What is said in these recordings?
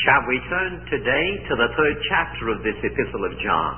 Shall we turn today to the third chapter of this epistle of John?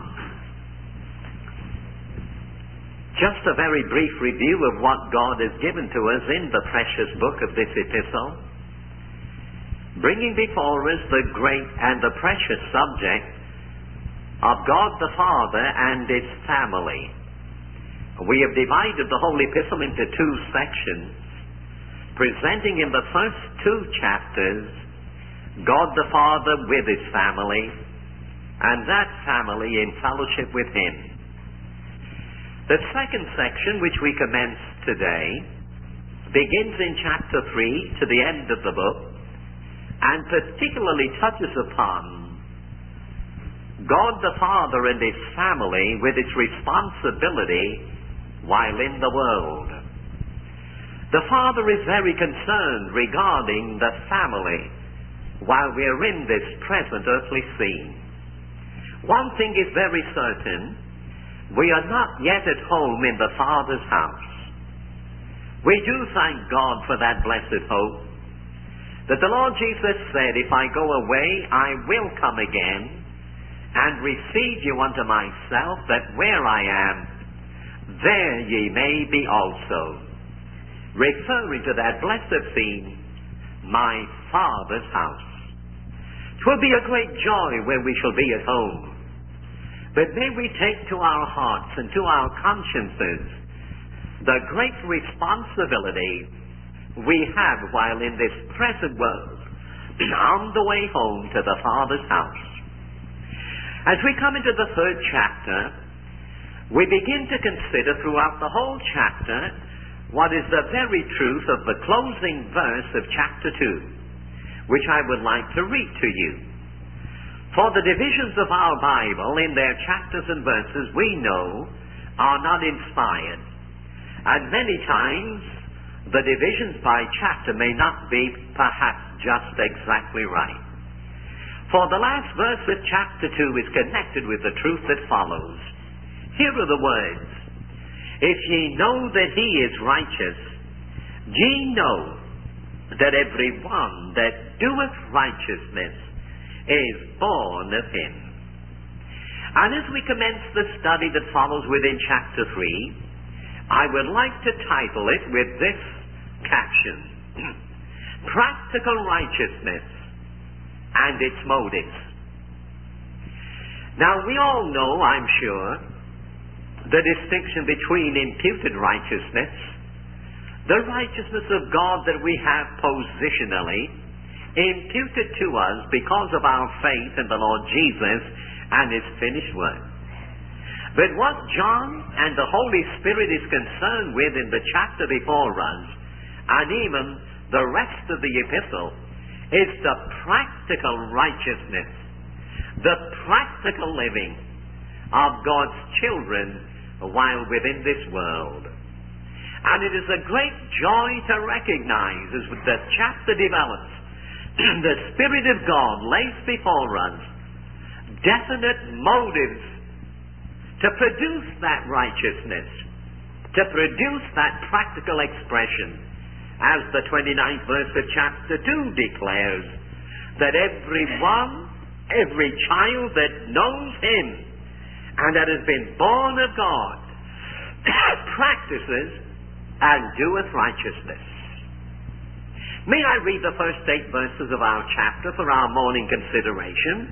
Just a very brief review of what God has given to us in the precious book of this epistle, bringing before us the great and the precious subject of God the Father and His family. We have divided the whole epistle into two sections, presenting in the first two chapters God the Father with His family, and that family in fellowship with Him. The second section, which we commence today, begins in chapter 3 to the end of the book, and particularly touches upon God the Father and His family with its responsibility while in the world. The Father is very concerned regarding the family while we are in this present earthly scene. One thing is very certain: we are not yet at home in the Father's house. We do thank God for that blessed hope, that the Lord Jesus said, "If I go away, I will come again and receive you unto myself, that where I am, there ye may be also." Referring to that blessed scene, my Father's house. 'Twill be a great joy when we shall be at home. But may we take to our hearts and to our consciences the great responsibility we have while in this present world, on the way home to the Father's house. As we come into the third chapter, we begin to consider throughout the whole chapter what is the very truth of the closing verse of chapter 2, which I would like to read to you. For the divisions of our Bible in their chapters and verses, we know, are not inspired. And many times, the divisions by chapter may not be perhaps just exactly right. For the last verse of chapter 2 is connected with the truth that follows. Here are the words: "If ye know that He is righteous, ye know that every one that doeth righteousness is born of Him." And as we commence the study that follows within chapter 3, I would like to title it with this caption: Practical Righteousness and Its Motives. Now, we all know, I'm sure, the distinction between imputed righteousness, the righteousness of God that we have positionally imputed to us because of our faith in the Lord Jesus and His finished work. But what John and the Holy Spirit is concerned with in the chapter before us, and even the rest of the epistle, is the practical righteousness, the practical living of God's children while within this world. And it is a great joy to recognize, as the chapter develops, the Spirit of God lays before us definite motives to produce that righteousness, to produce that practical expression, as the 29th verse of chapter 2 declares, that everyone, every child that knows Him and that has been born of God practices and doeth righteousness. May I read the first 8 verses of our chapter for our morning consideration?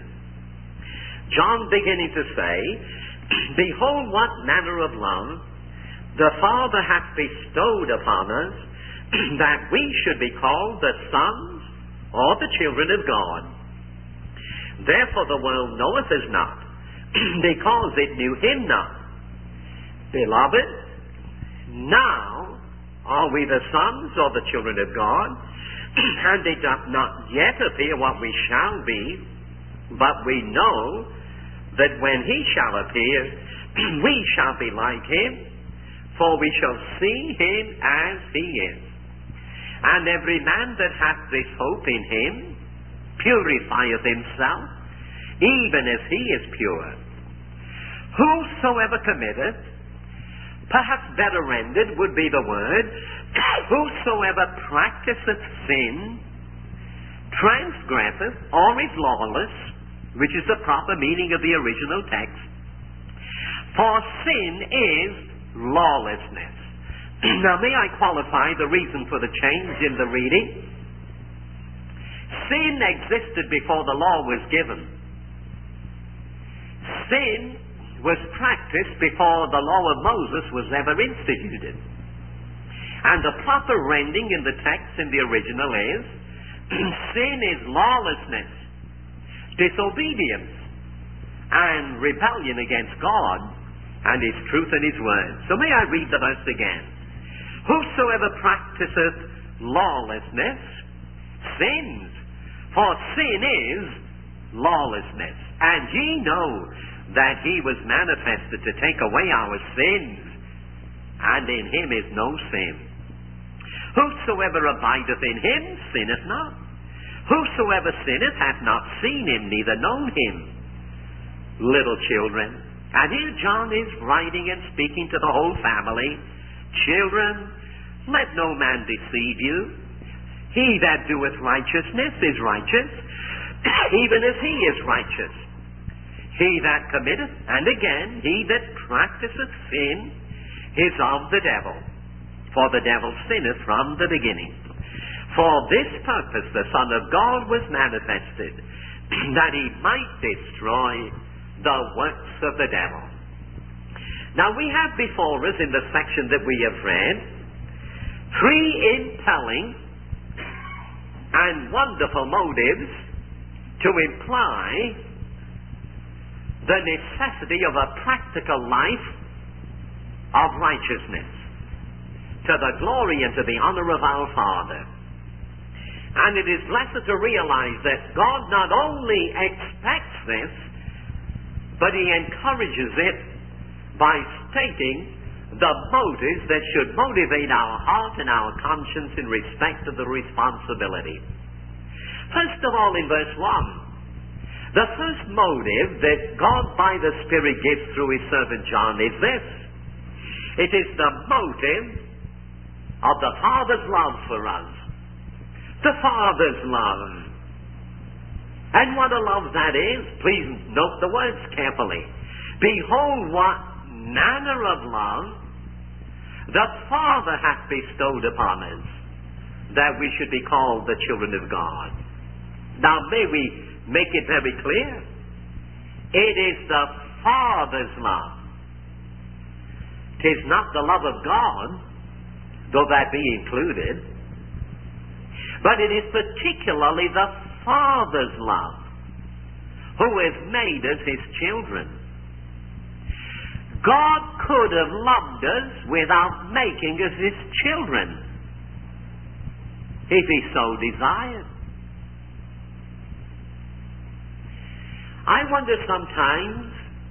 John beginning to say, "Behold what manner of love the Father hath bestowed upon us, that we should be called the sons or the children of God. Therefore the world knoweth us not, because it knew Him not. Beloved, now are we the sons or the children of God, and it doth not yet appear what we shall be, but we know that when He shall appear, we shall be like Him, for we shall see Him as He is. And every man that hath this hope in Him purifieth himself, even as He is pure. Whosoever committeth," perhaps better rendered would be the word, "whosoever practiseth sin transgresseth, or is lawless, which is the proper meaning of the original text. For sin is lawlessness. Now, may I qualify the reason for the change in the reading? Sin existed before the law was given. Sin was practiced before the law of Moses was ever instituted. And the proper rendering in the text in the original is, sin is lawlessness, disobedience, and rebellion against God and His truth and His word. So may I read the verse again. Whosoever practiseth lawlessness sins, for sin is lawlessness. And ye know that He was manifested to take away our sins, and in Him is no sin. Whosoever abideth in Him sinneth not. Whosoever sinneth hath not seen Him, neither known Him. Little children. And here John is writing and speaking to the whole family. Children, let no man deceive you. He that doeth righteousness is righteous, even as he is righteous. He that committeth, and again, he that practiseth sin, is of the devil. For the devil sinneth from the beginning. For this purpose the Son of God was manifested, that He might destroy the works of the devil. Now we have before us in the section that we have read, three impelling and wonderful motives to imply the necessity of a practical life of righteousness to the glory and to the honor of our Father. And it is blessed to realize that God not only expects this, but He encourages it by stating the motives that should motivate our heart and our conscience in respect of the responsibility. First of all, in verse 1, the first motive that God by the Spirit gives through His servant John is this. It is the motive of the Father's love for us. The Father's love. And what a love that is. Please note the words carefully. Behold what manner of love the Father hath bestowed upon us, that we should be called the children of God. Now may we make it very clear. It is the Father's love. 'Tis not the love of God, though that be included, but it is particularly the Father's love, who has made us His children. God could have loved us without making us His children, if He so desired. I wonder sometimes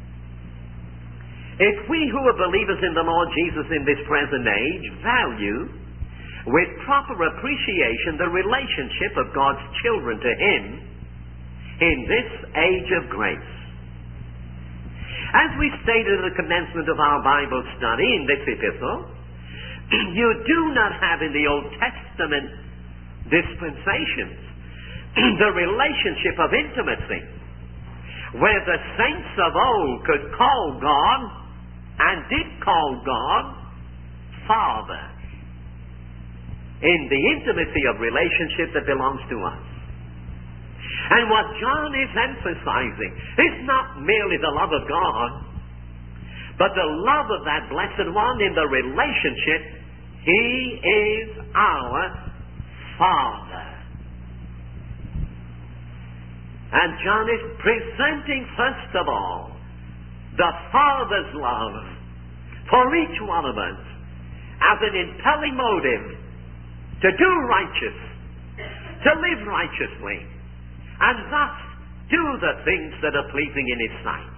if we who are believers in the Lord Jesus in this present age value with proper appreciation the relationship of God's children to Him in this age of grace. As we stated at the commencement of our Bible study in this epistle, you do not have in the Old Testament dispensations the relationship of intimacy where the saints of old could call God and did call God Father in the intimacy of relationship that belongs to us. And what John is emphasizing is not merely the love of God, but the love of that blessed one in the relationship. He is our Father. And John is presenting, first of all, the Father's love for each one of us as an impelling motive to do righteous, to live righteously, and thus do the things that are pleasing in His sight.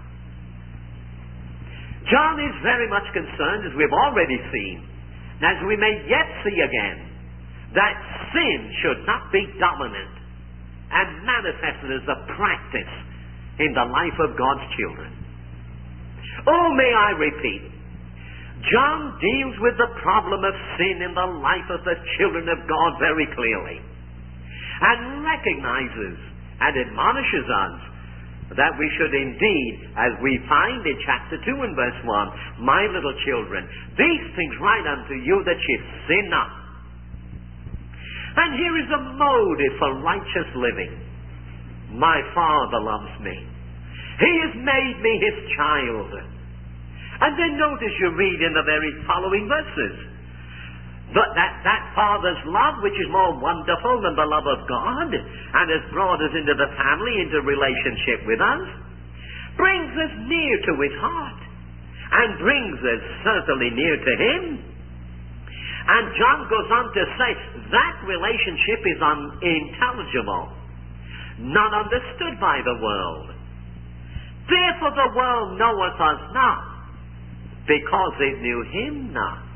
John is very much concerned, as we've already seen, and as we may yet see again, that sin should not be dominant and manifested as a practice in the life of God's children. Oh, may I repeat, John deals with the problem of sin in the life of the children of God very clearly. and recognizes and admonishes us that we should indeed, as we find in chapter 2 and verse 1, my little children, these things write unto you that ye sin not. And here is a motive for righteous living. My Father loves me. He has made me His child. And then notice you read in the very following verses that Father's love, which is more wonderful than the love of God, and has brought us into the family, into relationship with us, brings us near to His heart, and brings us certainly near to Him. And John goes on to say that relationship is unintelligible, not understood by the world. Therefore the world knoweth us not, because it knew Him not.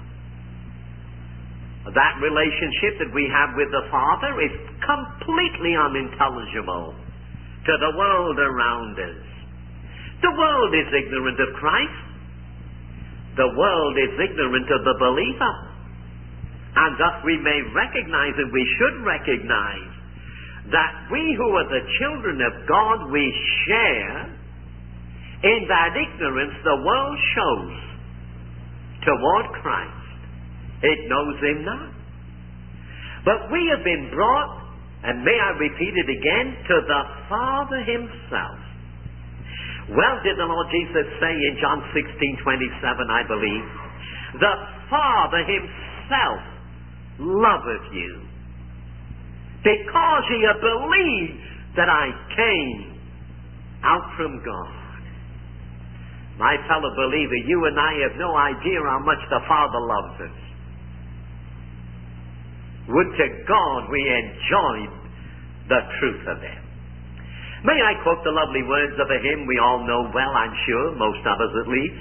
That relationship that we have with the Father is completely unintelligible to the world around us. The world is ignorant of Christ. The world is ignorant of the believer. And thus we may recognize, and we should recognize, that we who are the children of God, we share in that ignorance the world shows toward Christ. It knows Him not. But we have been brought, and may I repeat it again, to the Father Himself. Well, did the Lord Jesus say in John 16:27, I believe, the Father Himself loveth you, because ye have believed that I came out from God. My fellow believer, you and I have no idea how much the Father loves us. Would to God we enjoyed the truth of it. May I quote the lovely words of a hymn we all know well, I'm sure, most of us at least.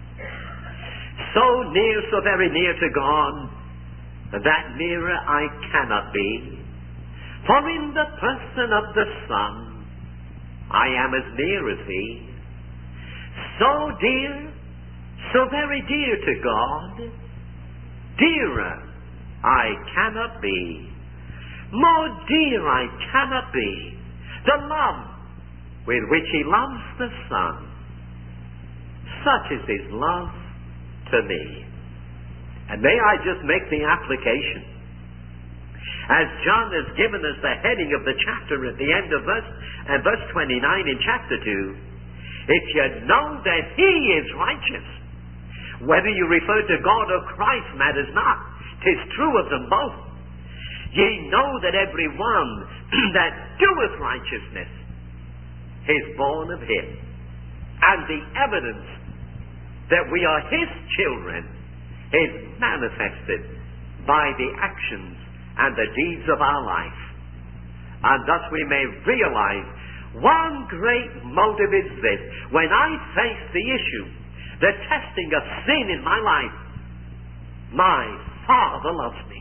So near, so very near to God, that nearer I cannot be. For in the person of the Son, I am as near as He. So dear, so very dear to God, dearer I cannot be. More dear I cannot be. The love with which He loves the Son. Such is His love to me. And may I just make the application. As John has given us the heading of the chapter at the end of verse 29 in chapter 2, if you know that He is righteous, whether you refer to God or Christ matters not. 'Tis true of them both. Ye know that every one that doeth righteousness is born of Him. And the evidence that we are His children is manifested by the actions and the deeds of our life. And thus we may realize one great motive is this: when I face the issue, the testing of sin in my life, my Father loves me.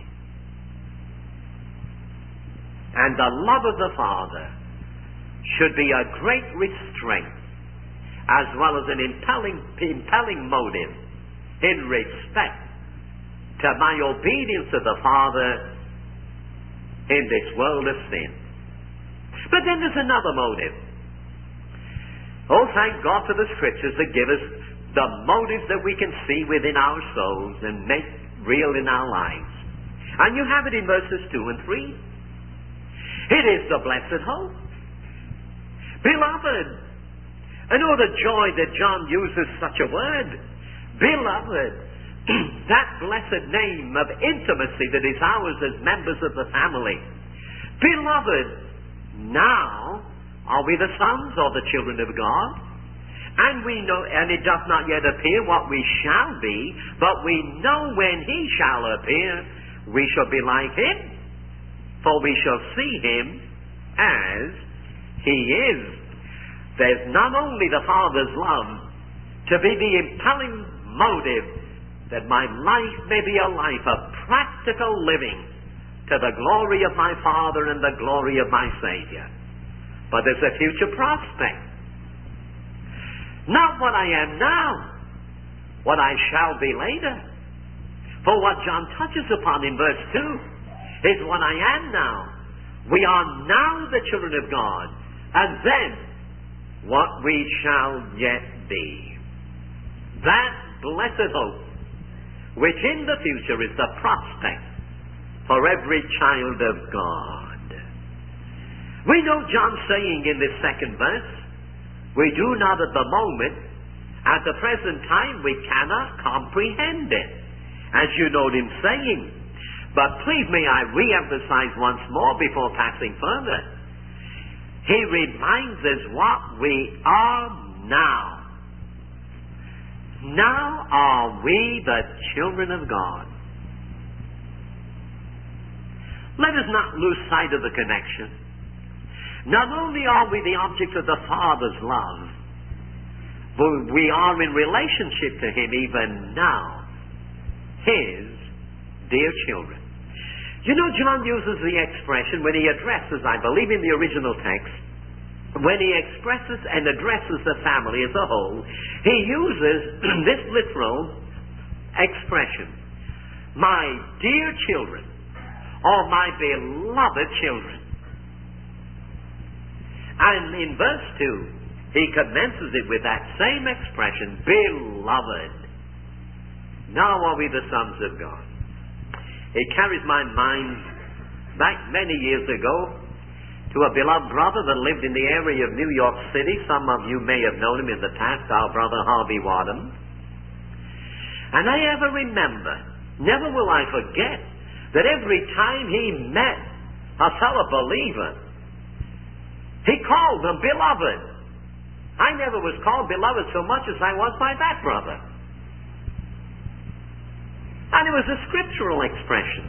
And the love of the Father should be a great restraint as well as an impelling motive in respect to my obedience to the Father in this world of sin. But then there's another motive. Oh, thank God for the Scriptures that give us the motives that we can see within our souls and make real in our lives. And you have it in verses 2 and 3. It is the blessed hope. Beloved, and oh, the joy that John uses such a word. Beloved, that blessed name of intimacy that is ours as members of the family. Beloved, now are we the sons or the children of God? And we know, and it does not yet appear what we shall be, but we know when He shall appear, we shall be like Him, for we shall see Him as He is. There's not only the Father's love to be the impelling motive that my life may be a life of practical living to the glory of my Father and the glory of my Savior, but there's a future prospect. Not what I am now, what I shall be later. For what John touches upon in verse 2 is what I am now, We are now the children of God, and then what we shall yet be. That blessed hope, which in the future is the prospect for every child of God. We know John saying in this second verse, we do not at the moment, at the present time, we cannot comprehend it, as you know him saying. But please may I re-emphasize once more before passing further. He reminds us what we are now. Now are we the children of God. Let us not lose sight of the connection. Not only are we the object of the Father's love, but we are in relationship to Him even now, His dear children. You know, John uses the expression when he addresses, I believe in the original text, when he expresses and addresses the family as a whole, he uses this literal expression, my dear children, or my beloved children. And in verse 2, he commences it with that same expression, beloved. Now are we the sons of God. It carries my mind back many years ago to a beloved brother that lived in the area of New York City. Some of you may have known him in the past, our brother Harvey Wadham. And I ever remember, never will I forget, that every time he met a fellow believer, he called them beloved. I never was called beloved so much as I was by that brother. And it was a scriptural expression.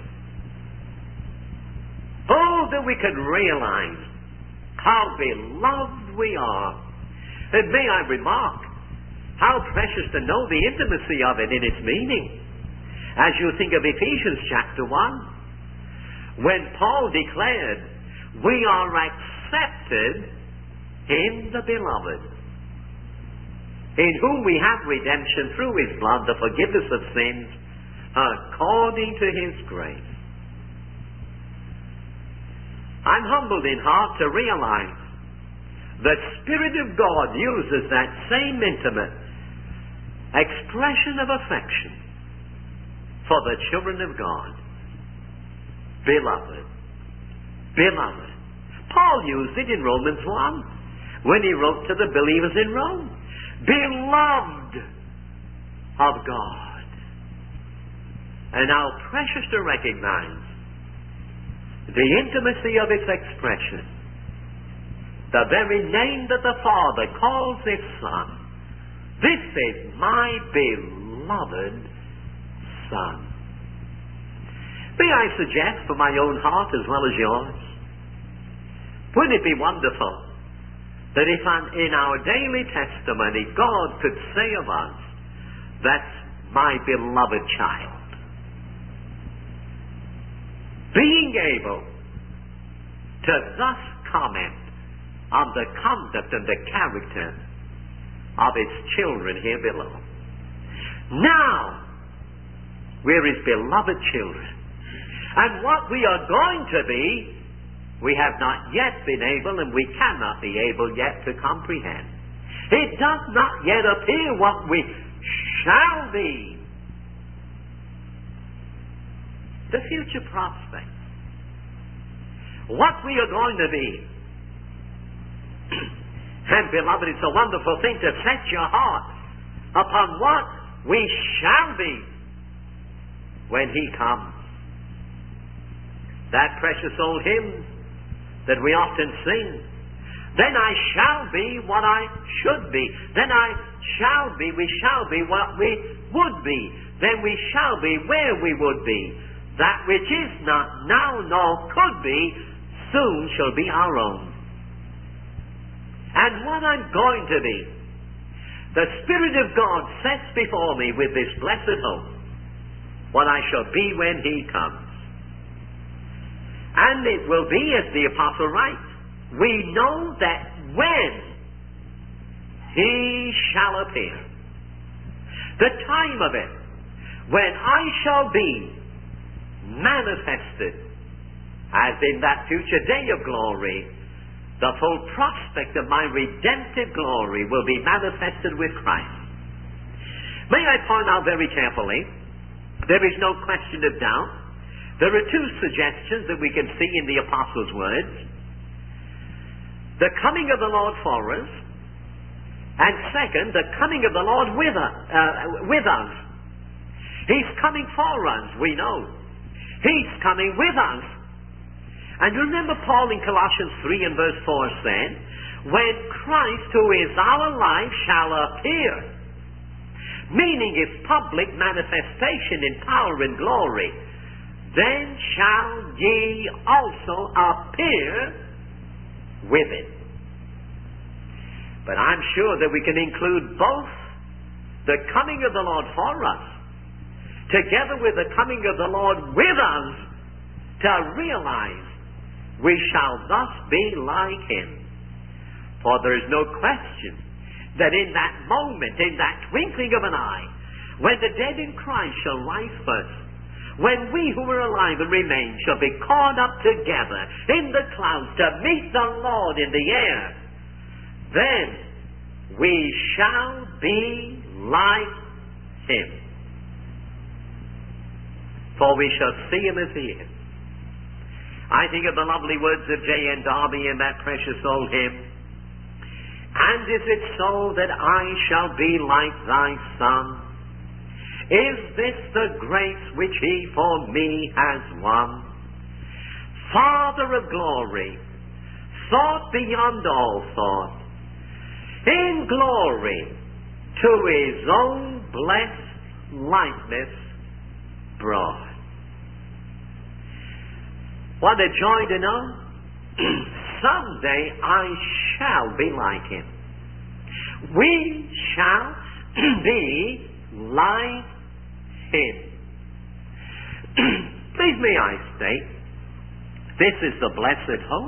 Oh, that we could realize how beloved we are. And may I remark, how precious to know the intimacy of it in its meaning. As you think of Ephesians chapter 1, when Paul declared, we are accepted in the beloved, in whom we have redemption through His blood, the forgiveness of sins, according to His grace. I'm humbled in heart to realize the Spirit of God uses that same intimate expression of affection for the children of God. Beloved. Beloved. Paul used it in Romans 1 when he wrote to the believers in Rome. Beloved of God. And how precious to recognize the intimacy of its expression. The very name that the Father calls His Son. This is my beloved Son. May I suggest for my own heart as well as yours, wouldn't it be wonderful that if in our daily testimony God could say of us, that's my beloved child. Being able to thus comment on the conduct and the character of its children here below. Now, we're His beloved children. And what we are going to be, we have not yet been able and we cannot be able yet to comprehend. It does not yet appear what we shall be. The future prospect. What we are going to be. And beloved, it's a wonderful thing to set your heart upon what we shall be when He comes. That precious old hymn that we often sing. Then I shall be what I should be. Then I shall be, we shall be what we would be. Then we shall be where we would be. That which is not now nor could be, soon shall be our own. And what I'm going to be, the Spirit of God sets before me with this blessed hope, what I shall be when He comes. And it will be, as the Apostle writes, we know that when He shall appear, the time of it, when I shall be manifested as in that future day of glory, the full prospect of my redemptive glory will be manifested with Christ. May I point out very carefully, there is no question of doubt, there are two suggestions that we can see in the Apostles' words. The coming of the Lord for us, and second, the coming of the Lord with us. He's coming for us, we know. He's coming with us. And you remember Paul in Colossians 3 and verse 4 said, when Christ, who is our life, shall appear, meaning his public manifestation in power and glory, then shall ye also appear with it. But I'm sure that we can include both the coming of the Lord for us, together with the coming of the Lord with us, to realize we shall thus be like him. For there is no question that in that moment, in that twinkling of an eye, when the dead in Christ shall rise first, when we who are alive and remain shall be caught up together in the clouds to meet the Lord in the air, then we shall be like him. For we shall see him as he is. I think of the lovely words of J.N. Darby in that precious old hymn. And is it so that I shall be like thy Son? Is this the grace which he for me has won? Father of glory, thought beyond all thought, in glory to his own blessed likeness brought. What a joy to know. Someday I shall be like him. We shall be like him. Please may I state, this is the blessed hope,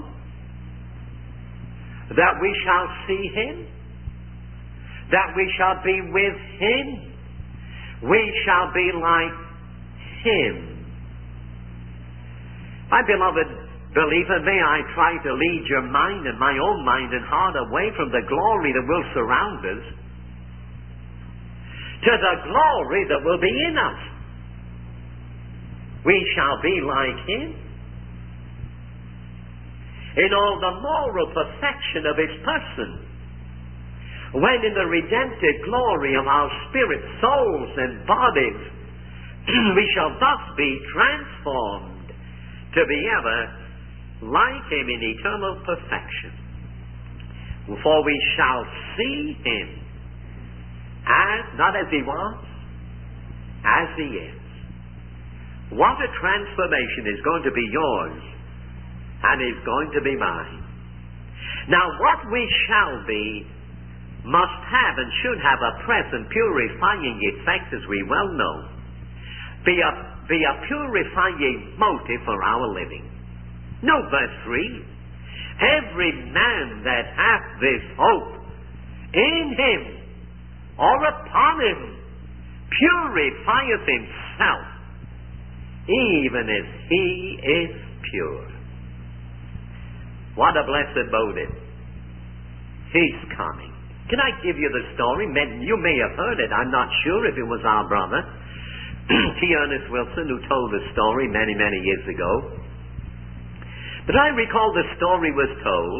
that we shall see him, that we shall be with him, we shall be like him. My beloved believer, may I try to lead your mind and my own mind and heart away from the glory that will surround us to the glory that will be in us. We shall be like him in all the moral perfection of his person, when in the redemptive glory of our spirit, souls, and bodies we shall thus be transformed to be ever like him in eternal perfection. For we shall see him as, not as he was, as he is. What a transformation is going to be yours and is going to be mine. Now what we shall be must have and should have a present purifying effect, as we well know. Be a purifying motive for our living. No, verse 3. Every man that hath this hope in him or upon him purifieth himself, even as he is pure. What a blessed motive. He's coming. Can I give you the story? You may have heard it. I'm not sure if it was our brother, T. Ernest Wilson, who told the story many, many years ago. But I recall the story was told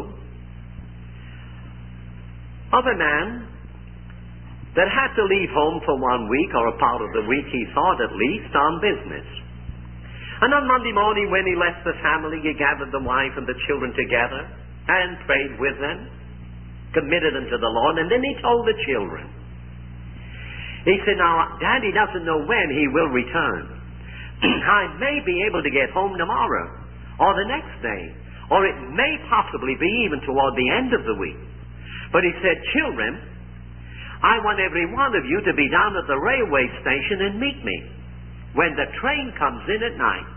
of a man that had to leave home for 1 week, or a part of the week, he thought at least, on business. And on Monday morning when he left the family, he gathered the wife and the children together and prayed with them, committed them to the Lord, and then he told the children. He said, now, Daddy doesn't know when he will return. I may be able to get home tomorrow, or the next day, or it may possibly be even toward the end of the week. But he said, children, I want every one of you to be down at the railway station and meet me when the train comes in at night.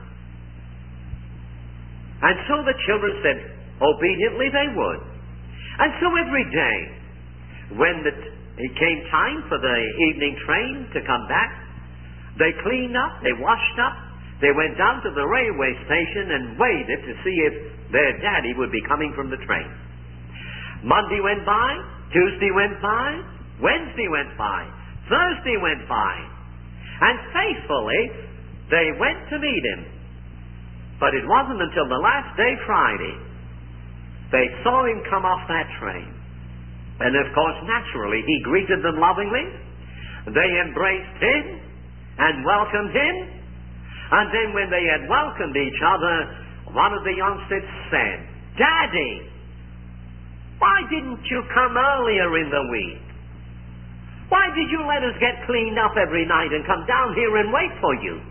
And so the children said, obediently they would. And so every day, when it came time for the evening train to come back, they cleaned up, they washed up, they went down to the railway station and waited to see if their daddy would be coming from the train. Monday went by, Tuesday went by, Wednesday went by, Thursday went by, and faithfully they went to meet him. But it wasn't until the last day, Friday, they saw him come off that train. And of course, naturally, he greeted them lovingly. They embraced him and welcomed him. And then when they had welcomed each other, one of the youngsters said, "Daddy, why didn't you come earlier in the week? Why did you let us get cleaned up every night and come down here and wait for you?"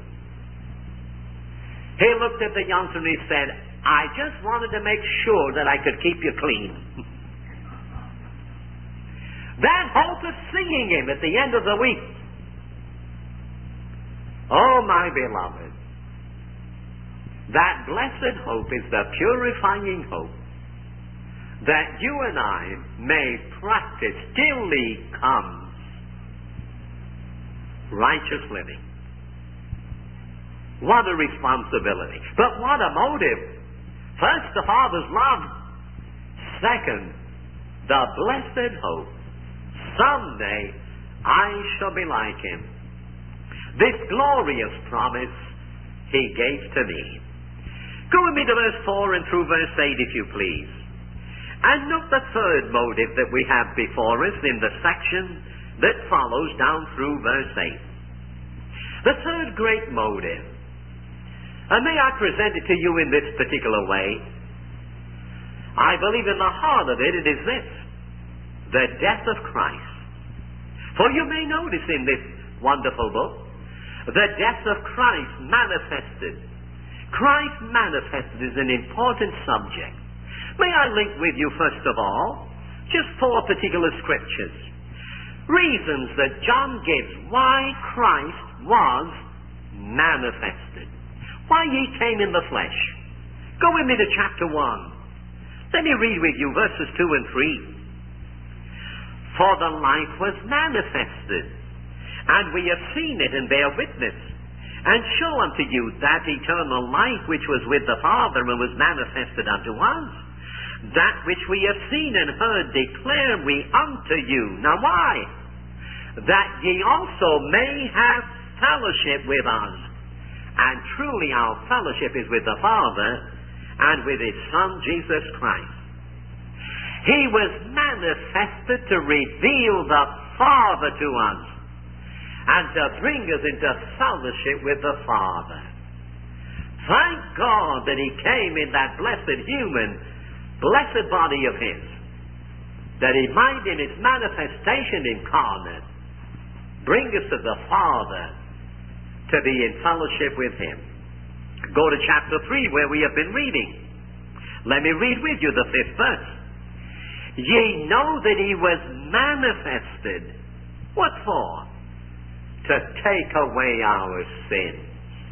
He looked at the youngster and he said, "I just wanted to make sure that I could keep you clean." That hope of seeing him at the end of the week. Oh, my beloved, that blessed hope is the purifying hope that you and I may practice till he comes righteous living. What a responsibility. But what a motive. First, the Father's love. Second, the blessed hope. Someday I shall be like him. This glorious promise he gave to me. Go with me to verse 4 and through verse 8, if you please. And note the third motive that we have before us in the section that follows down through verse 8. The third great motive. And may I present it to you in this particular way? I believe in the heart of it, it is this: the death of Christ. For you may notice in this wonderful book, the death of Christ manifested. Christ manifested is an important subject. May I link with you, first of all, just 4 particular scriptures. Reasons that John gives why Christ was manifested. Why he came in the flesh. Go with me to chapter 1. Let me read with you verses 2 and 3. For the life was manifested, and we have seen it and bear witness, and show unto you that eternal life which was with the Father and was manifested unto us. That which we have seen and heard declare we unto you. Now why? That ye also may have fellowship with us. And truly our fellowship is with the Father and with his Son Jesus Christ. He was manifested to reveal the Father to us and to bring us into fellowship with the Father. Thank God that he came in that blessed human, blessed body of his, that he might in his manifestation incarnate bring us to the Father to be in fellowship with him. Go to chapter 3 where we have been reading. Let me read with you the 5th verse. Ye know that he was manifested. What for? To take away our sins.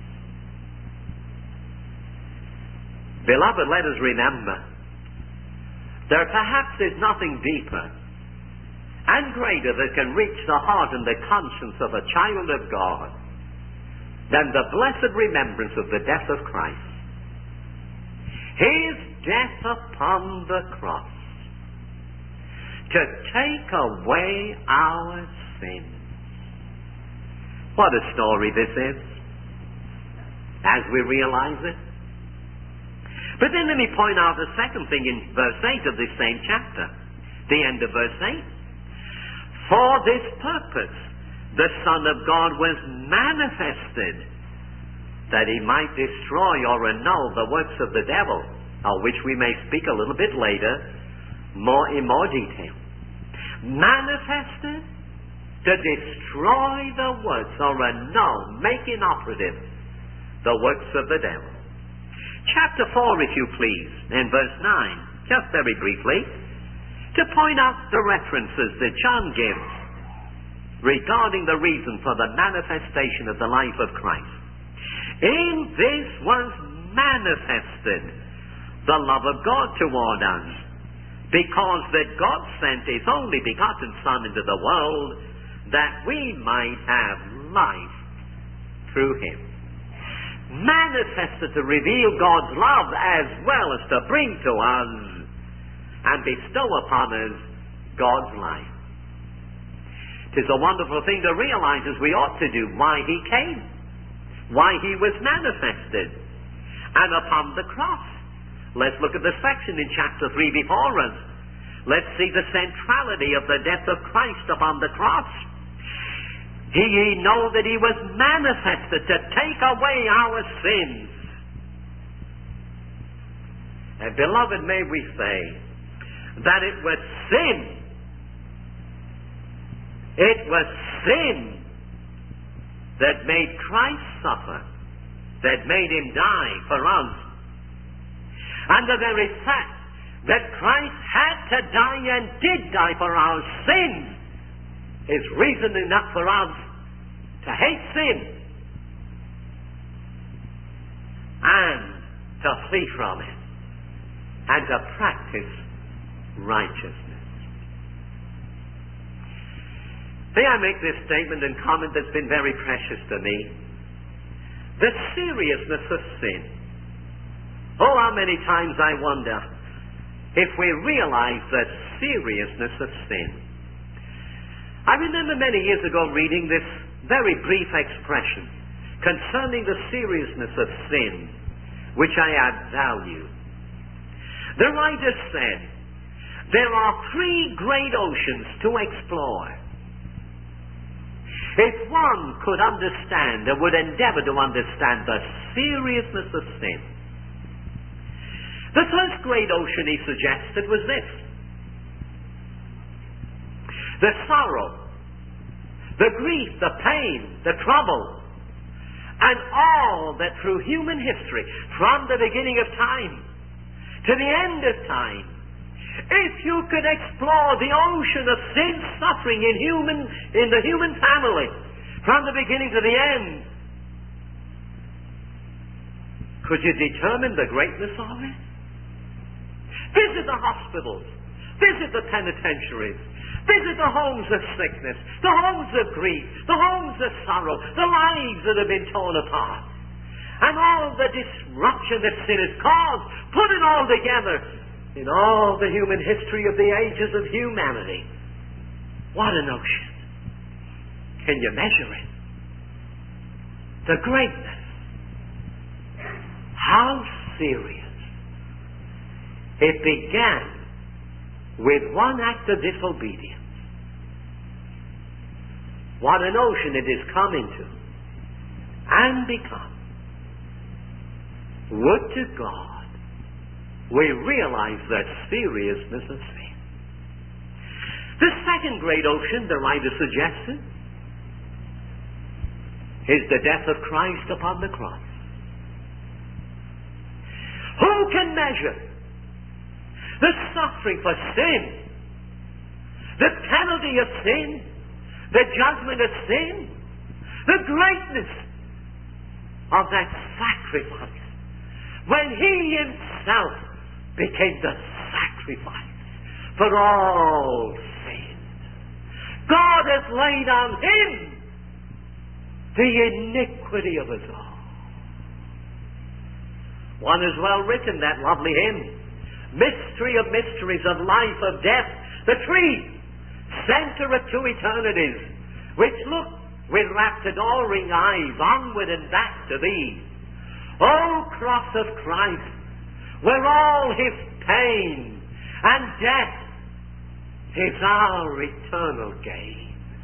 Beloved, let us remember, there perhaps is nothing deeper and greater that can reach the heart and the conscience of a child of God than the blessed remembrance of the death of Christ. His death upon the cross to take away our sins. What a story this is, as we realize it. But then let me point out a second thing in verse 8 of this same chapter, the end of verse 8. For this purpose the Son of God was manifested, that he might destroy or annul the works of the devil, of which we may speak a little bit later, in more detail. Manifested to destroy the works or annul, make inoperative the works of the devil. Chapter 4, if you please, in verse 9, just very briefly, to point out the references that John gives regarding the reason for the manifestation of the life of Christ. In this was manifested the love of God toward us, because that God sent his only begotten Son into the world that we might have life through him. manifested to reveal God's love as well as to bring to us and bestow upon us God's life. It is a wonderful thing to realize, as we ought to do, why He came, why He was manifested, and upon the cross. Let's look at the section in chapter 3 before us. Let's see the centrality of the death of Christ upon the cross. Ye know that He was manifested to take away our sins. And beloved, may we say that it was sin. It was sin that made Christ suffer, that made Him die for us. And the very fact that Christ had to die and did die for our sins is reason enough for us to hate sin and to flee from it and to practice righteousness. May I make this statement and comment that's been very precious to me? The seriousness of sin. Oh, how many times I wonder if we realize the seriousness of sin. I remember many years ago reading this very brief expression concerning the seriousness of sin, which I add value. The writer said, there are 3 great oceans to explore. If one could understand or would endeavor to understand the seriousness of sin, the first great ocean he suggested was this: the sorrow, the grief, the pain, the trouble, and all that through human history, from the beginning of time to the end of time, if you could explore the ocean of sin suffering in the human family, from the beginning to the end, could you determine the greatness of it? Visit the hospitals, visit the penitentiaries, visit the homes of sickness, the homes of grief, the homes of sorrow, the lives that have been torn apart, and all the disruption that sin has caused. Put it all together in all the human history of the ages of humanity. What an ocean. Can you measure it? The greatness. How serious. It began with one act of disobedience. What an ocean it has come into and become. Would to God we realize the seriousness of sin. The second great ocean, the writer suggested, is the death of Christ upon the cross. Who can measure the suffering for sin, the penalty of sin, the judgment of sin, the greatness of that sacrifice, when He Himself became the sacrifice for all sin? God has laid on Him the iniquity of us all. One has well written that lovely hymn, mystery of mysteries, of life, of death, the tree, center of 2 eternities, which look with rapt adoring eyes onward and back to Thee. O cross of Christ, where all His pain and death is our eternal gain.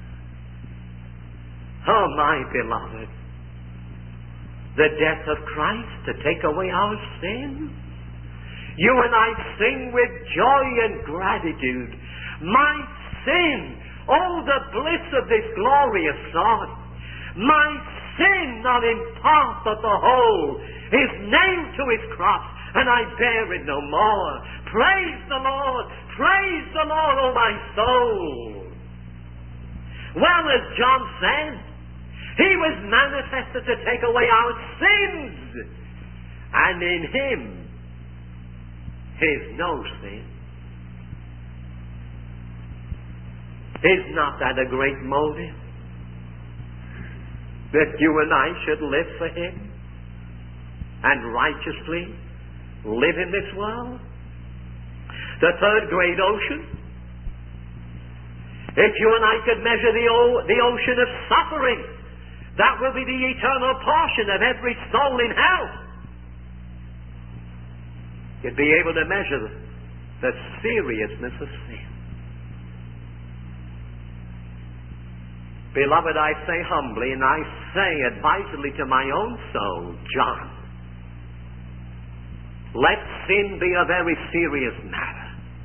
Oh, my beloved, the death of Christ to take away our sins. You and I sing with joy and gratitude. My sin, oh, the bliss of this glorious thought. My sin, not in part but the whole, is nailed to His cross, and I bear it no more. Praise the Lord, oh my soul. Well, as John said, He was manifested to take away our sins, and in Him is no sin. Is not that a great motive? That you and I should live for Him? and righteously live in this world? The third great ocean. If you and I could measure the ocean of suffering, that will be the eternal portion of every soul in hell. You'd be able to measure the seriousness of sin. Beloved, I say humbly, and I say advisedly to my own soul, John, let sin be a very serious matter.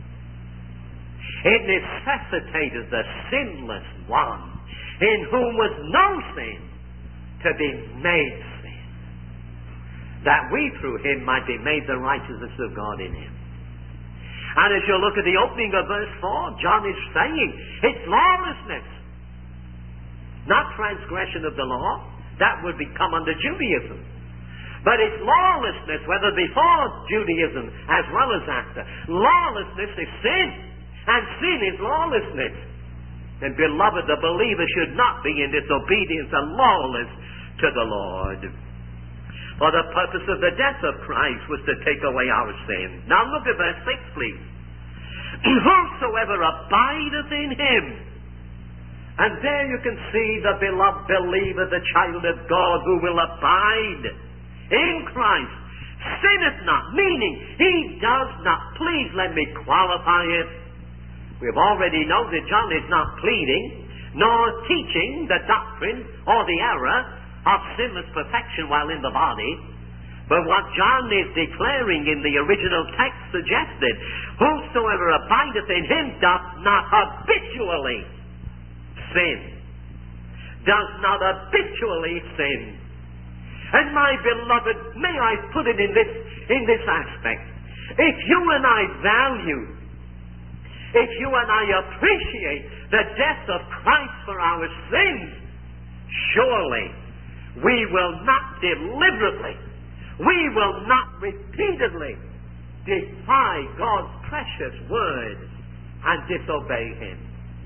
It necessitated the sinless one, in whom was no sin, to be made sin, that we through him might be made the righteousness of God in him. And as you look at the opening of verse 4, John is saying it's lawlessness, not transgression of the law. That would become under Judaism. But it's lawlessness, whether before Judaism as well as after. Lawlessness is sin, and sin is lawlessness. And beloved, the believer should not be in disobedience and lawless to the Lord. For the purpose of the death of Christ was to take away our sin. Now look at verse 6, please. Whosoever abideth in him. And there you can see the beloved believer, the child of God who will abide in Christ, sinneth not, meaning he does not. Please let me qualify it. We've already noted John is not pleading nor teaching the doctrine or the error of sinless perfection while in the body. But what John is declaring in the original text suggested, whosoever abideth in him doth not habitually sin. Does not habitually sin. And my beloved, may I put it in this aspect. If you and I value, if you and I appreciate the death of Christ for our sins, surely we will not deliberately, we will not repeatedly defy God's precious word and disobey him.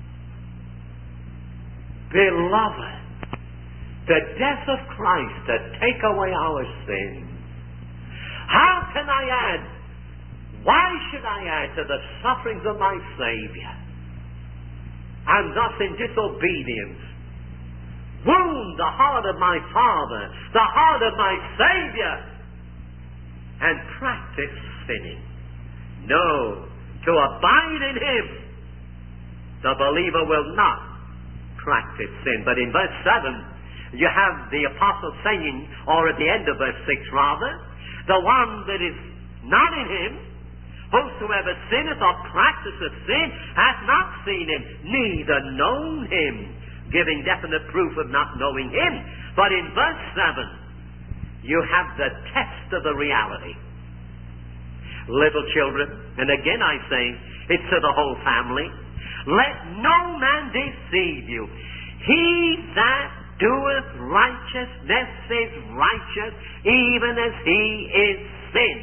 Beloved, the death of Christ to take away our sins. How can I add? Why should I add to the sufferings of my Savior? And thus in disobedience wound the heart of my Father, the heart of my Savior, and practice sinning. No, to abide in him, the believer will not practice sin. But in verse 7, you have the apostle saying, or at the end of verse 6 rather, the one that is not in him, whosoever sinneth or practiseth sin, hath not seen him, neither known him, giving definite proof of not knowing him. But in verse 7, you have the test of the reality. Little children, and again I say, it's to the whole family, let no man deceive you. He that doeth righteousness is righteous, even as he is sin.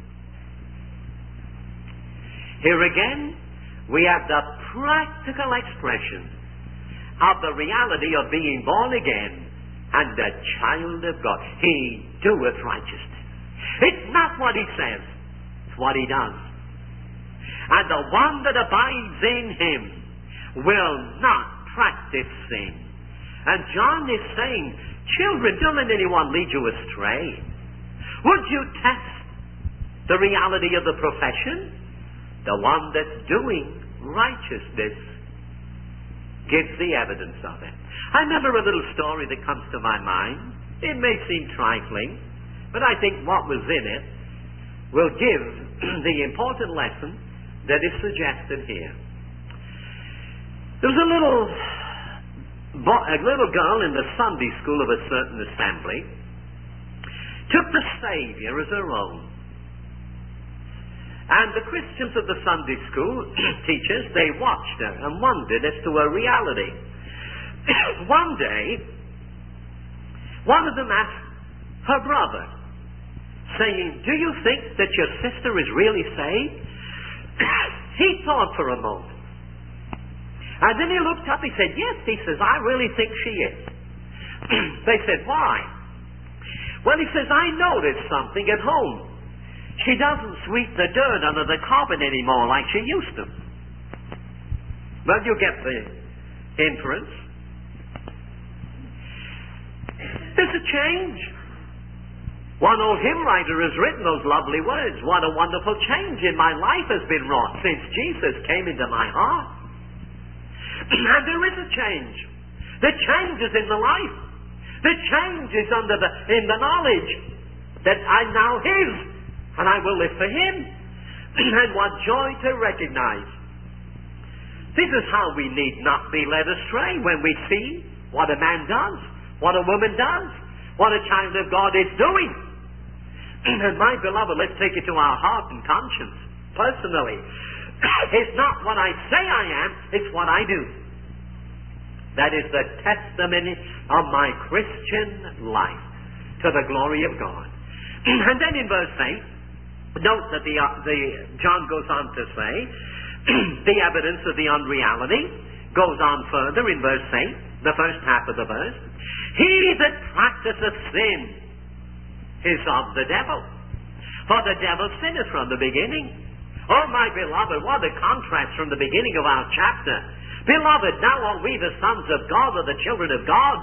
Here again, we have the practical expression of the reality of being born again and a child of God. He doeth righteousness. It's not what he says, it's what he does. And the one that abides in him will not practice sin. And John is saying, children, don't let anyone lead you astray. Would you test the reality of the profession? The one that's doing righteousness gives the evidence of it. I remember a little story that comes to my mind. It may seem trifling, but I think what was in it will give the important lesson that is suggested here. There was a little girl in the Sunday school of a certain assembly, took the Savior as her own. And the Christians of the Sunday school teachers, they watched her and wondered as to her reality. One day, one of them asked her brother, saying, "Do you think that your sister is really saved?" He thought for a moment. And then he looked up, he said, "Yes," he says, "I really think she is." They said, "Why?" Well, he says, I noticed something at home. She doesn't sweep the dirt under the carpet anymore like she used to. Well, you get the inference. There's a change. One old hymn writer has written those lovely words. What a wonderful change in my life has been wrought since Jesus came into my heart. And there is a change. The change is in the life. The change is in the knowledge that I'm now His, and I will live for Him. And what joy to recognize. This is how we need not be led astray when we see what a man does, what a woman does, what a child of God is doing. And my beloved, let's take it to our heart and conscience personally. It's not what I say I am, it's what I do. That is the testimony of my Christian life to the glory of God. And then in verse 8, note that John goes on to say, the evidence of the unreality goes on further in verse 8, the first half of the verse. He that practiseth sin is of the devil, for the devil sinneth from the beginning. Oh, my beloved, what a contrast from the beginning of our chapter. Beloved, now are we the sons of God, or the children of God.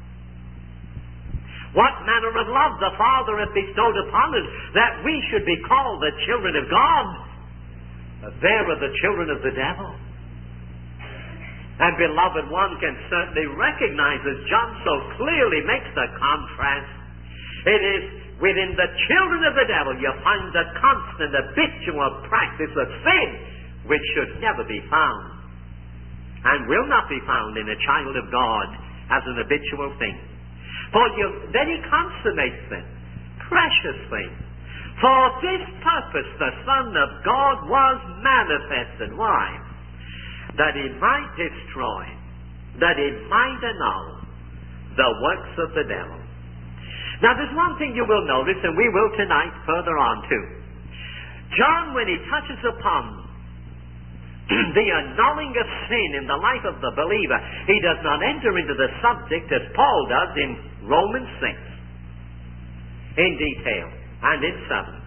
What manner of love the Father hath bestowed upon us, that we should be called the children of God. But there are the children of the devil. And beloved, one can certainly recognize, as John so clearly makes the contrast, it is within the children of the devil you find the constant habitual practice of sin, which should never be found, and will not be found in a child of God as an habitual thing. Then he consummates it. Precious thing. For this purpose the Son of God was manifested. Why? That He might destroy, that He might annul the works of the devil. Now there's one thing you will notice, and we will tonight further on too. John, when he touches upon the annulling of sin in the life of the believer, he does not enter into the subject as Paul does in Romans 6 in detail and in substance.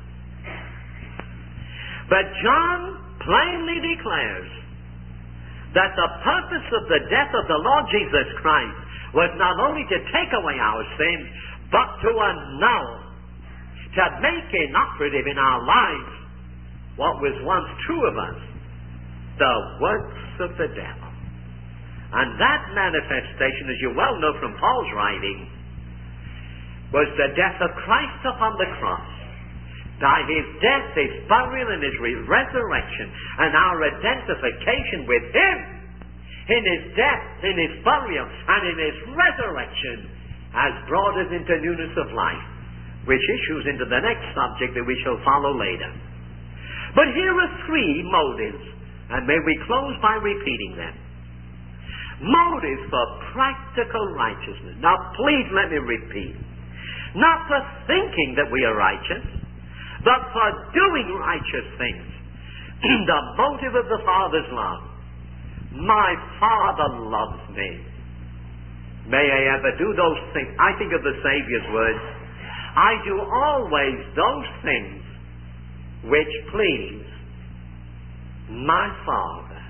But John plainly declares that the purpose of the death of the Lord Jesus Christ was not only to take away our sins, but to annul, to make inoperative in our lives what was once true of us, the works of the devil. And that manifestation, as you well know from Paul's writing, was the death of Christ upon the cross. By His death, His burial, and His resurrection, and our identification with Him in His death, in His burial, and in His resurrection has brought us into newness of life, which issues into the next subject that we shall follow later. But here are three motives, and may we close by repeating them. Motives for practical righteousness. Now please let me repeat. Not for thinking that we are righteous, but for doing righteous things. The motive of the Father's love. My Father loves me. May I ever do those things. I think of the Savior's words. I do always those things which please my Father.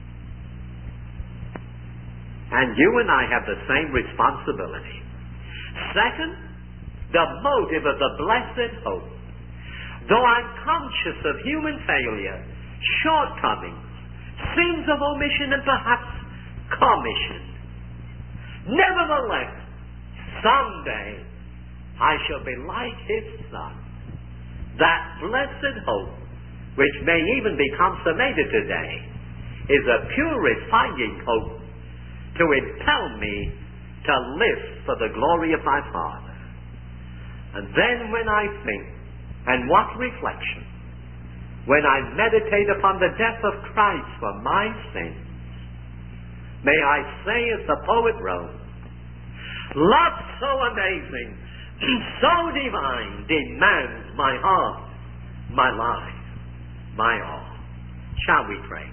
And you and I have the same responsibility. Second, the motive of the blessed hope. Though I'm conscious of human failure, shortcomings, sins of omission, and perhaps commission, nevertheless, someday I shall be like His Son. That blessed hope, which may even be consummated today, is a purifying hope to impel me to live for the glory of my Father. And then when I think, and what reflection, when I meditate upon the death of Christ for my sins, may I say as the poet wrote, love so amazing, so divine, demands my heart, my life, my all. Shall we pray?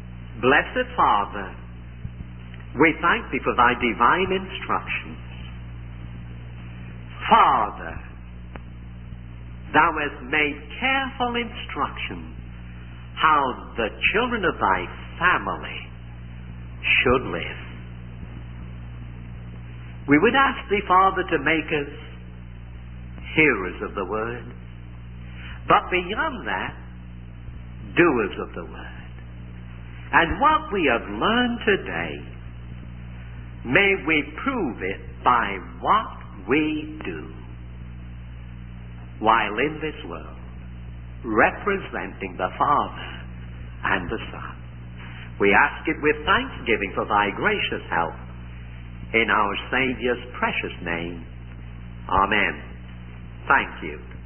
Blessed Father, we thank Thee for Thy divine instructions. Father, thou hast made careful instruction how the children of thy family should live. We would ask thee, Father, to make us hearers of the word, but beyond that, doers of the word. And what we have learned today, may we prove it by what we do while in this world, representing the Father and the Son. We ask it with thanksgiving for thy gracious help, in our Saviour's precious name. Amen. Thank you.